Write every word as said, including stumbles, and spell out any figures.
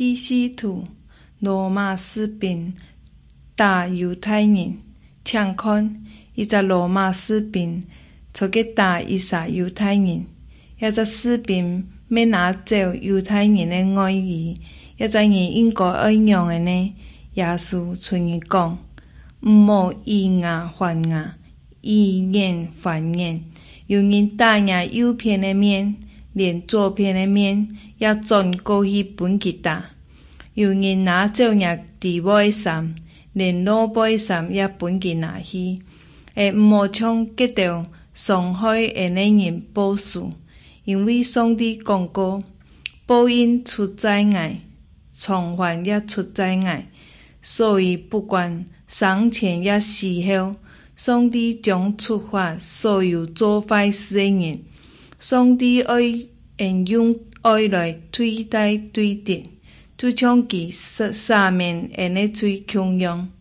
希西图、罗马士兵打犹太人，请看，伊只罗马士兵出去打伊杀犹太人，一只士兵要拿走犹太人的爱意，一只人应该爱用的呢？耶稣曾伊讲，毋好以牙还牙，以眼还眼。有人打人右边的面，连左边的面也转过去本去打；有人拿走人地尾的衫，连老尾的衫也本去拿去。会毋好像结着伤害的那人报数，因为上帝讲过，报应出在爱，偿还也出在爱。所以不管生前也死后，上帝将处罚所有做坏事的人。上帝爱用用爱来对待对敌，就像其赦免的那最强样。